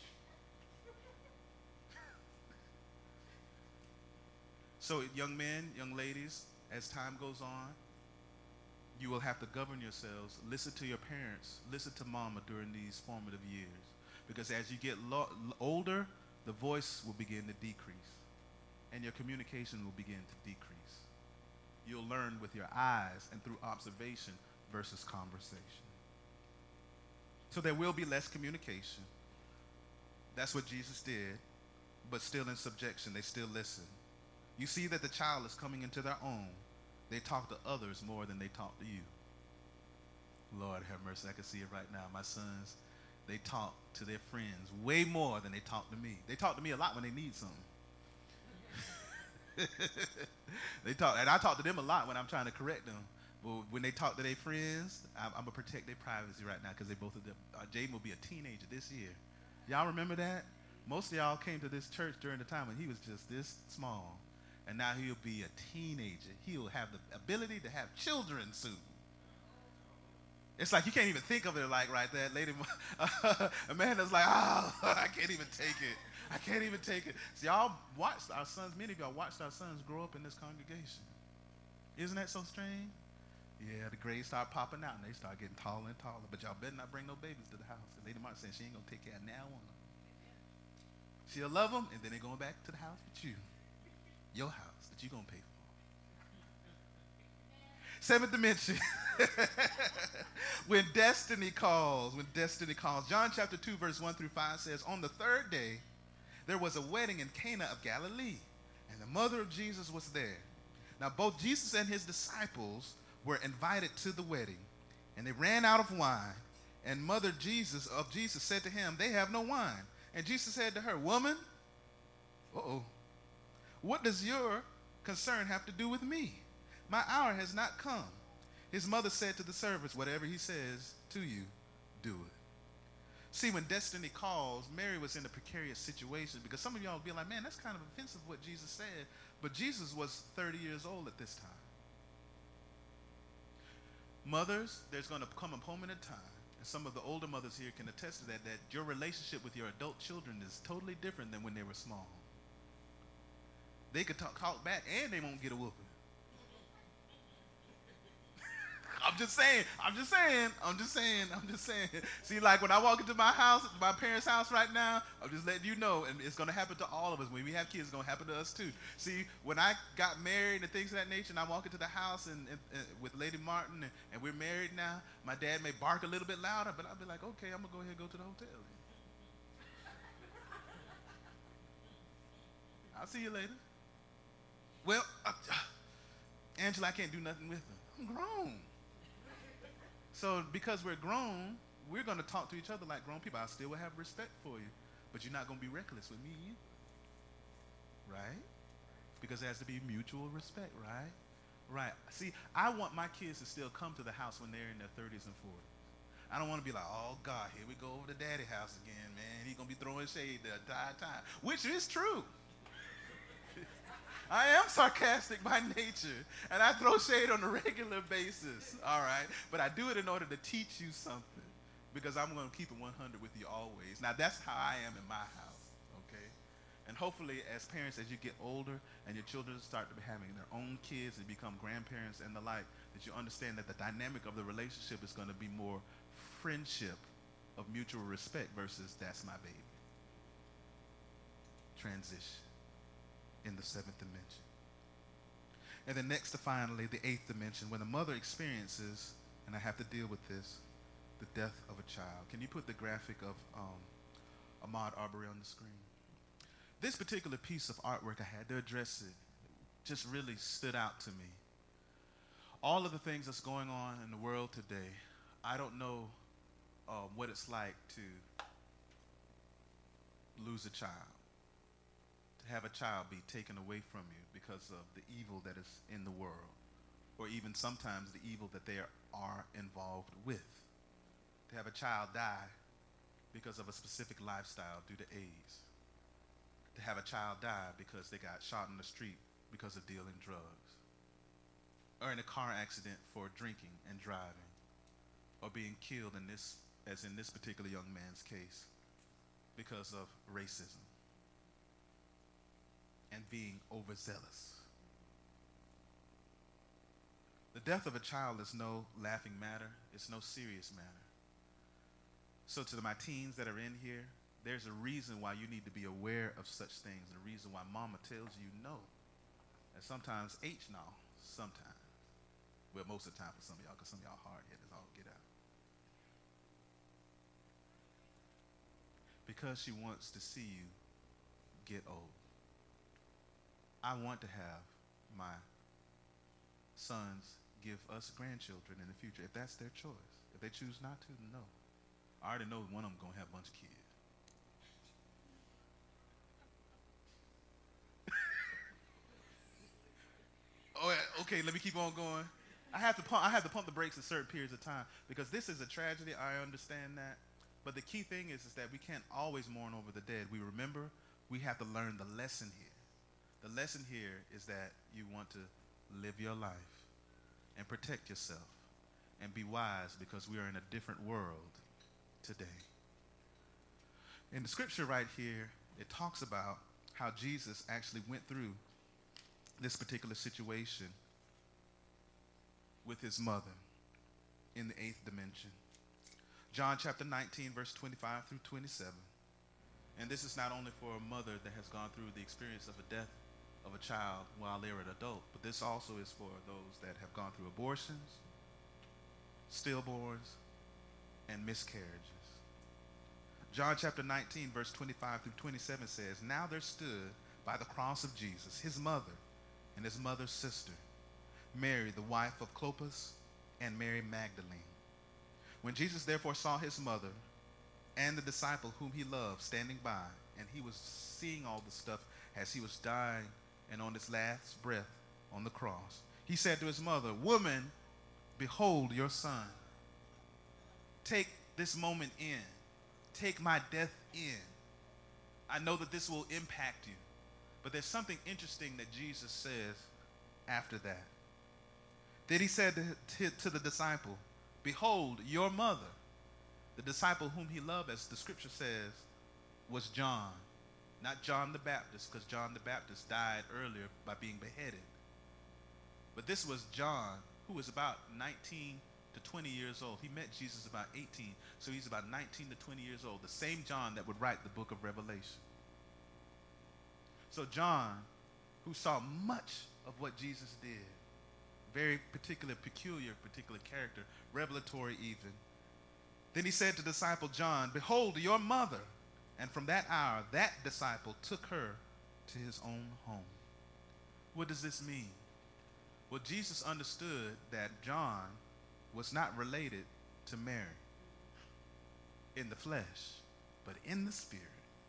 So young men, young ladies, as time goes on, you will have to govern yourselves. Listen to your parents. Listen to mama during these formative years. Because as you get lo- older, the voice will begin to decrease. And your communication will begin to decrease. You'll learn with your eyes and through observation versus conversation. So there will be less communication. That's what Jesus did, but still in subjection. They still listen. You see that the child is coming into their own. They talk to others more than they talk to you. Lord have mercy, I can see it right now. My sons, they talk to their friends way more than they talk to me. They talk to me a lot when they need something. They talk, and I talk to them a lot when I'm trying to correct them. But when they talk to their friends, I'm, I'm going to protect their privacy right now because they both of them. Uh, Jaden will be a teenager this year. Y'all remember that? Most of y'all came to this church during the time when he was just this small. And now he'll be a teenager. He'll have the ability to have children soon. It's like you can't even think of it like right there. Lady, uh, Amanda's like, oh, I can't even take it. I can't even take it. See, y'all watched our sons, many of y'all watched our sons grow up in this congregation. Isn't that so strange? Yeah, the grades start popping out and they start getting taller and taller. But y'all better not bring no babies to the house. And Lady Martin said she ain't going to take care of now one. She'll love them and then they're going back to the house with you. Your house that you're going to pay for. Seventh dimension. When destiny calls, when destiny calls. John chapter two, verse one through five says, on the third day, there was a wedding in Cana of Galilee, and the mother of Jesus was there. Now, both Jesus and his disciples were invited to the wedding, and they ran out of wine. And mother Jesus of Jesus said to him, they have no wine. And Jesus said to her, woman, uh-oh, what does your concern have to do with me? My hour has not come. His mother said to the servants, whatever he says to you, do it. See, when destiny calls, Mary was in a precarious situation, because some of y'all will be like, man, that's kind of offensive what Jesus said. But Jesus was thirty years old at this time. Mothers, there's going to come a moment in time, and some of the older mothers here can attest to that, that your relationship with your adult children is totally different than when they were small. They could talk, talk back and they won't get a whooping. I'm just saying, I'm just saying, I'm just saying, I'm just saying. See, like when I walk into my house, my parents' house right now, I'm just letting you know, and it's going to happen to all of us. When we have kids, it's going to happen to us too. See, when I got married and things of that nature, and I walk into the house and, and, and with Lady Martin, and, and we're married now, my dad may bark a little bit louder, but I'll be like, okay, I'm going to go ahead and go to the hotel. I'll see you later. Well, uh, Angela, I can't do nothing with her. I'm grown. So because we're grown, we're going to talk to each other like grown people. I still will have respect for you, but you're not going to be reckless with me either. Right? Because there has to be mutual respect, right? Right. See, I want my kids to still come to the house when they're in their thirties and forties. I don't want to be like, oh, God, here we go over to daddy house again, man. He's going to be throwing shade the entire time, which is true. I am sarcastic by nature, and I throw shade on a regular basis, all right? But I do it in order to teach you something, because I'm going to keep it one hundred with you always. Now, that's how I am in my house, okay? And hopefully, as parents, as you get older and your children start to be having their own kids and become grandparents and the like, that you understand that the dynamic of the relationship is going to be more friendship of mutual respect versus that's my baby. Transition in the seventh dimension. And then next to finally, the eighth dimension, when the mother experiences, and I have to deal with this, the death of a child. Can you put the graphic of um, Ahmaud Arbery on the screen? This particular piece of artwork, I had to address it, just really stood out to me. All of the things that's going on in the world today, I don't know uh, what it's like to lose a child. To have a child be taken away from you because of the evil that is in the world, or even sometimes the evil that they are, are involved with. To have a child die because of a specific lifestyle due to AIDS. To have a child die because they got shot in the street because of dealing drugs. Or in a car accident for drinking and driving. Or being killed in this, as in this particular young man's case, because of racism. And being overzealous. The death of a child is no laughing matter. It's no serious matter. So to my teens that are in here, there's a reason why you need to be aware of such things, and a reason why mama tells you no. And sometimes H no, sometimes. Well, most of the time for some of y'all, because some of y'all hard-headed as all get out. Because she wants to see you get old. I want to have my sons give us grandchildren in the future, if that's their choice. If they choose not to, then no. I already know one of them going to have a bunch of kids. Oh, okay, let me keep on going. I have to pump, I have to pump the brakes at certain periods of time, because this is a tragedy. I understand that. But the key thing is, is that we can't always mourn over the dead. We remember we have to learn the lesson here. The lesson here is that you want to live your life and protect yourself and be wise, because we are in a different world today. In the scripture right here, it talks about how Jesus actually went through this particular situation with his mother in the eighth dimension. John chapter nineteen, verse twenty-five through twenty-seven. And this is not only for a mother that has gone through the experience of a death of a child while they're an adult, but this also is for those that have gone through abortions, stillborns, and miscarriages. John chapter nineteen, verse twenty-five through twenty-seven says, now there stood by the cross of Jesus his mother and his mother's sister, Mary, the wife of Clopas, and Mary Magdalene. When Jesus therefore saw his mother and the disciple whom he loved standing by, and he was seeing all the stuff as he was dying and on his last breath on the cross, He said to his mother, "Woman, behold your son. Take this moment in. Take my death in. I know that this will impact you." But there's something interesting that Jesus says after that. Then he said to, to, to the disciple, "Behold your mother." The disciple whom he loved, as the scripture says, was John. Not John the Baptist, because John the Baptist died earlier by being beheaded. But this was John, who was about nineteen to twenty years old. He met Jesus about eighteen, so he's about nineteen to twenty years old. The same John that would write the book of Revelation. So John, who saw much of what Jesus did, very particular, peculiar, particular character, revelatory even. Then he said to disciple John, "Behold your mother." And from that hour, that disciple took her to his own home. What does this mean? Well, Jesus understood that John was not related to Mary in the flesh, but in the spirit.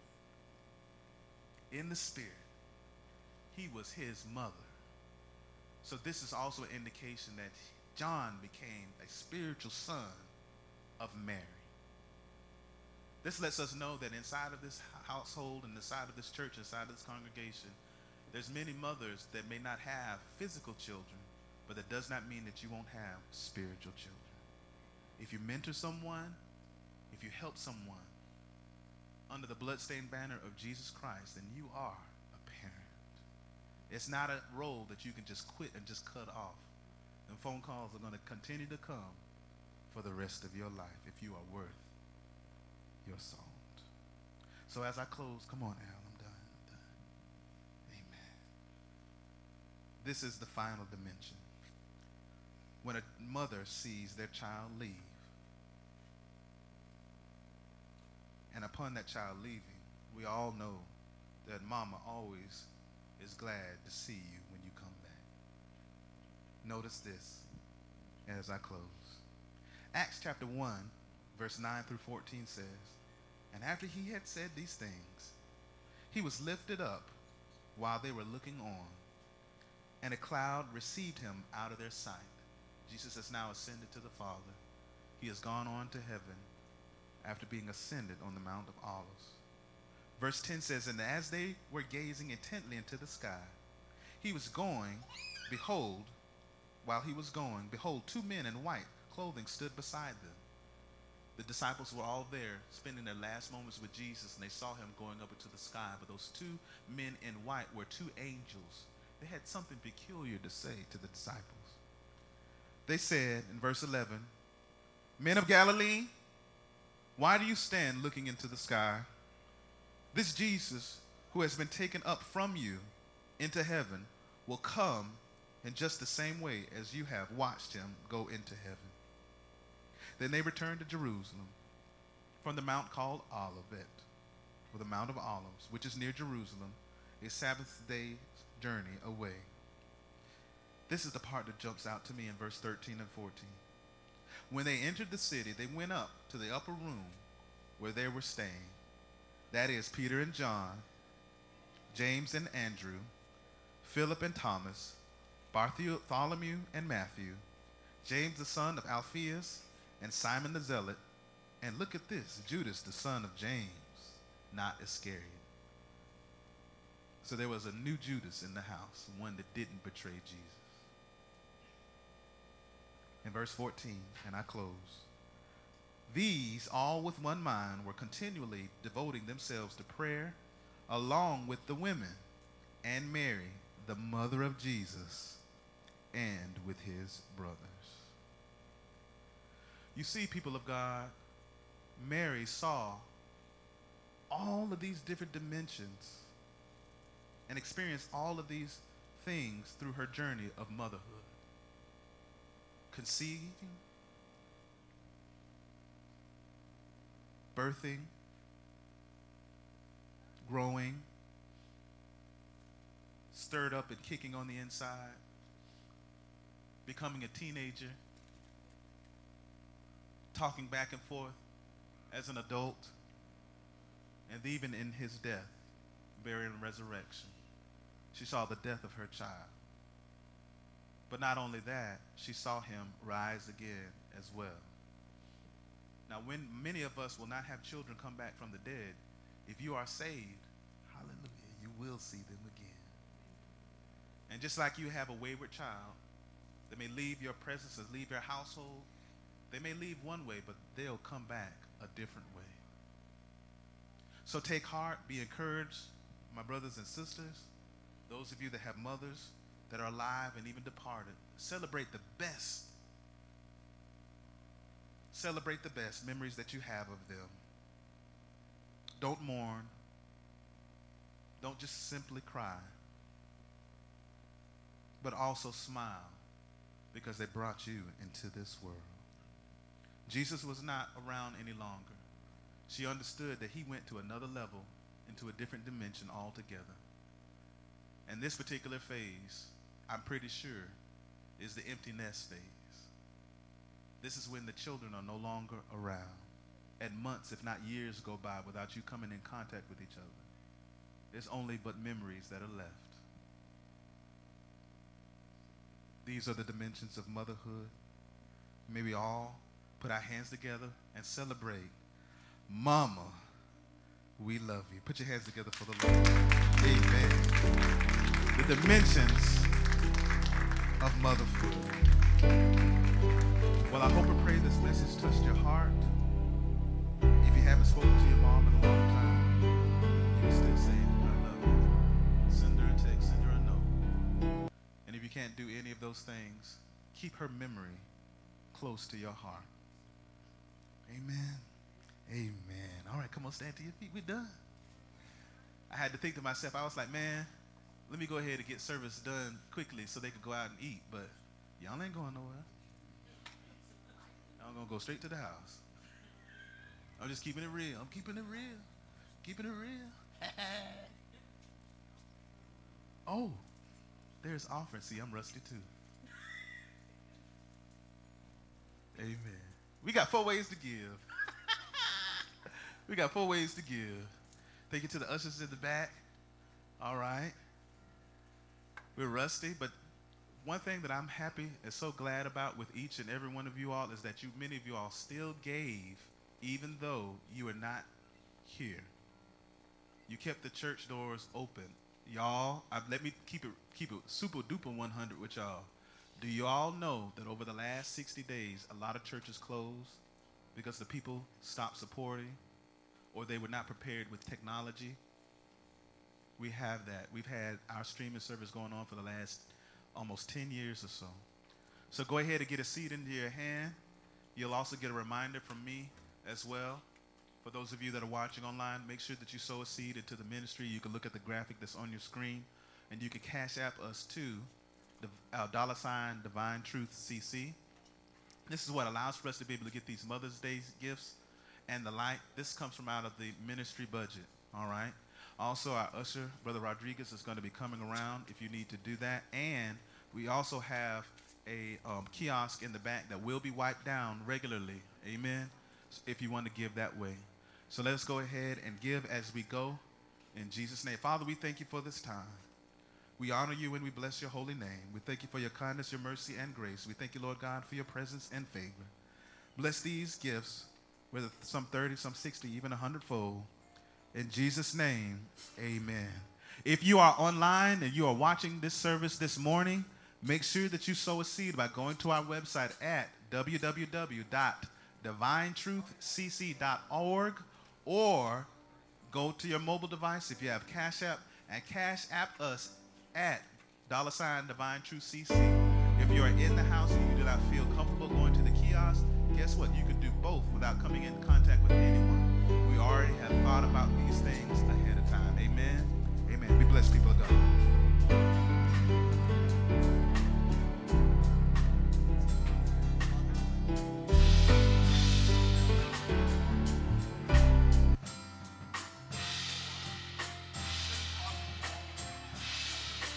In the spirit. He was his mother. So this is also an indication that John became a spiritual son of Mary. This lets us know that inside of this household and inside of this church, inside of this congregation, there's many mothers that may not have physical children, but that does not mean that you won't have spiritual children. If you mentor someone, if you help someone under the bloodstained banner of Jesus Christ, then you are a parent. It's not a role that you can just quit and just cut off. And phone calls are going to continue to come for the rest of your life if you are worth your salt. So as I close, come on, Al, I'm done, I'm done. Amen. This is the final dimension. When a mother sees their child leave, and upon that child leaving, we all know that mama always is glad to see you when you come back. Notice this as I close. Acts chapter one, verse nine through fourteen says, "And after he had said these things, he was lifted up while they were looking on, and a cloud received him out of their sight." Jesus has now ascended to the Father. He has gone on to heaven after being ascended on the Mount of Olives. Verse ten says, "And as they were gazing intently into the sky, he was going, behold, while he was going, behold, two men in white clothing stood beside them." The disciples were all there spending their last moments with Jesus, and they saw him going up into the sky. But those two men in white were two angels. They had something peculiar to say to the disciples. They said in verse eleven, "Men of Galilee, why do you stand looking into the sky? This Jesus, who has been taken up from you into heaven, will come in just the same way as you have watched him go into heaven." Then they returned to Jerusalem from the mount called Olivet, or the Mount of Olives, which is near Jerusalem, a Sabbath day's journey away. This is the part that jumps out to me in verse thirteen and fourteen. When they entered the city, they went up to the upper room where they were staying. That is Peter and John, James and Andrew, Philip and Thomas, Bartholomew and Matthew, James the son of Alphaeus, and Simon the Zealot, and look at this, Judas the son of James, not Iscariot. So there was a new Judas in the house, one that didn't betray Jesus. In verse fourteen, and I close. These, all with one mind, were continually devoting themselves to prayer, along with the women and Mary, the mother of Jesus, and with his brothers. You see, people of God, Mary saw all of these different dimensions and experienced all of these things through her journey of motherhood. Conceiving, birthing, growing, stirred up and kicking on the inside, becoming a teenager, talking back and forth as an adult, and even in his death, burial, and resurrection, she saw the death of her child. But not only that, she saw him rise again as well. Now, when many of us will not have children come back from the dead, if you are saved, hallelujah, you will see them again. And just like you have a wayward child that may leave your presence and leave your household, they may leave one way, but they'll come back a different way. So take heart, be encouraged, my brothers and sisters, those of you that have mothers that are alive and even departed. Celebrate the best. Celebrate the best memories that you have of them. Don't mourn. Don't just simply cry, but also smile because they brought you into this world. Jesus was not around any longer. She understood that he went to another level, into a different dimension altogether. And this particular phase, I'm pretty sure, is the empty nest phase. This is when the children are no longer around, and months, if not years, go by without you coming in contact with each other. There's only but memories that are left. These are the dimensions of motherhood. May we all put our hands together and celebrate. Mama, we love you. Put your hands together for the Lord. Amen. The dimensions of motherhood. Well, I hope and pray this message touched your heart. If you haven't spoken to your mom in a long time, you can still say, I love you. Send her a text, send her a note. And if you can't do any of those things, keep her memory close to your heart. Amen. Amen. All right, come on, stand to your feet. We're done. I had to think to myself, I was like, man, let me go ahead and get service done quickly so they could go out and eat. But y'all ain't going nowhere. I'm going to go straight to the house. I'm just keeping it real. I'm keeping it real. Keeping it real. Oh, there's offering. See, I'm rusty too. Amen. We got four ways to give. We got four ways to give. Thank you to the ushers in the back. All right. We're rusty, but one thing that I'm happy and so glad about with each and every one of you all is that you, many of you all still gave even though you are not here. You kept the church doors open. Y'all, I, let me keep it keep it super duper one hundred with y'all. Do you all know that over the last sixty days, a lot of churches closed because the people stopped supporting or they were not prepared with technology? We have that. We've had our streaming service going on for the last almost ten years or so. So go ahead and get a seed into your hand. You'll also get a reminder from me as well. For those of you that are watching online, make sure that you sow a seed into the ministry. You can look at the graphic that's on your screen, and you can cash app us to the uh, dollar sign Divine Truth C C. This is what allows for us to be able to get these Mother's Day gifts and the like. This comes from out of the ministry budget, all right? Also, our usher, Brother Rodriguez, is going to be coming around if you need to do that. And we also have a um, kiosk in the back that will be wiped down regularly, amen, if you want to give that way. So let's go ahead and give as we go in Jesus' name. Father, we thank you for this time. We honor you and we bless your holy name. We thank you for your kindness, your mercy, and grace. We thank you, Lord God, for your presence and favor. Bless these gifts, whether some thirty, some sixty, even a hundredfold. In Jesus' name, amen. If you are online and you are watching this service this morning, make sure that you sow a seed by going to our website at w w w dot divine truth c c dot org or go to your mobile device if you have Cash App and Cash App us at dollar sign Divine Truth C C. If you are in the house and you do not feel comfortable going to the kiosk, guess what? You can do both without coming